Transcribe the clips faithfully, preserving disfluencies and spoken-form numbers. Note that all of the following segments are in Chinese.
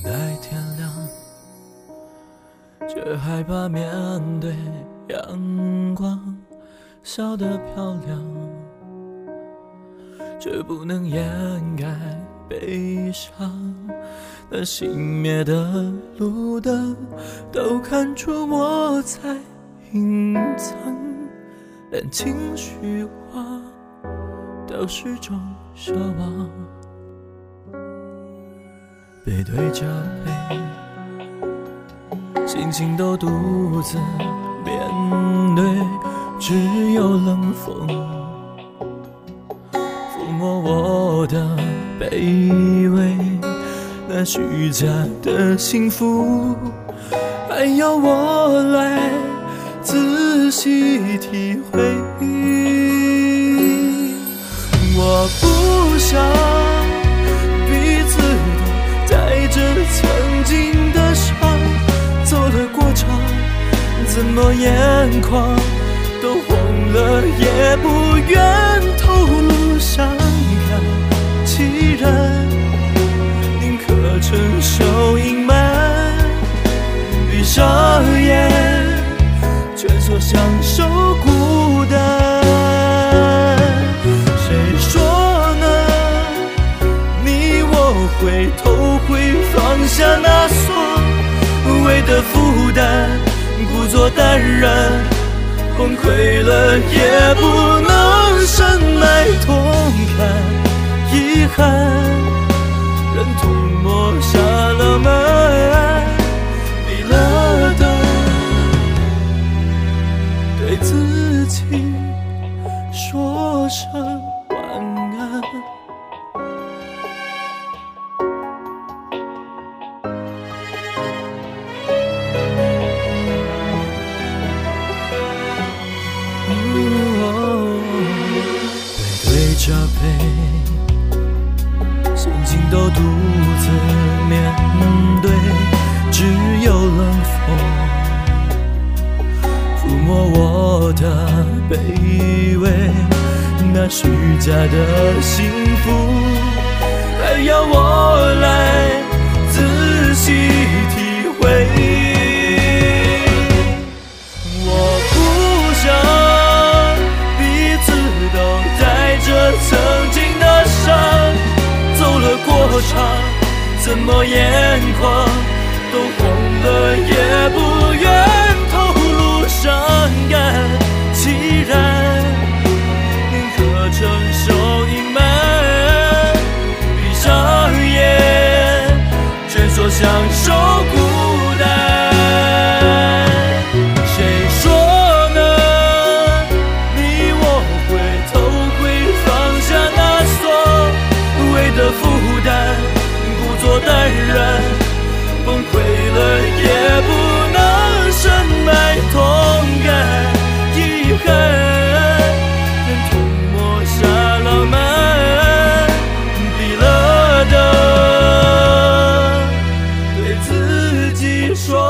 待天亮，却害怕面对阳光，笑得漂亮，却不能掩盖悲伤。那熄灭的路灯都看出我在隐藏，连情绪化都是种奢望。背对着背，心情都独自面对，只有冷风抚摸我的卑微，那虚假的幸福还要我来仔细体会。我不想彼此都带着曾经的伤，走了过场，怎么眼眶都红了，也不愿透露伤感。既然宁可承受隐瞒，闭上眼蜷缩享受孤单。谁说呢？你我回头会放下那所谓的负担，故作淡然，崩溃了也不能深埋痛感。遗憾忍痛抹下了门，闭了灯，对自己说声晚安。背对着背，心情都独自面对，只有冷风抚摸我的卑微，那虚假的幸福还要我来仔细体会。我不想彼此都带着曾经的伤，走了过场，怎么眼眶都红了，也不愿透露伤感。既然宁可承受隐瞒，闭上眼蜷缩享受孤单。谁说呢？你我回头会放下那所谓的负担，故作淡然，崩溃了也不能深埋痛感。遗憾忍痛抹下浪漫，闭了灯，对自己说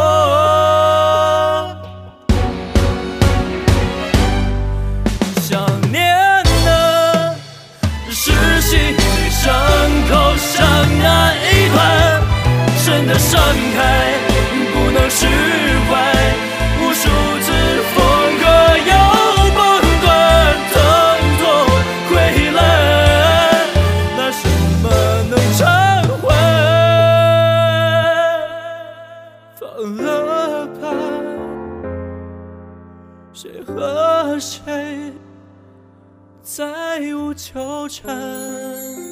想念的是心里伤口上那一团深的伤害，不能释怀。无数次风格又崩断，疼痛溃烂，拿什么能偿还？放了吧，谁和谁再无纠缠。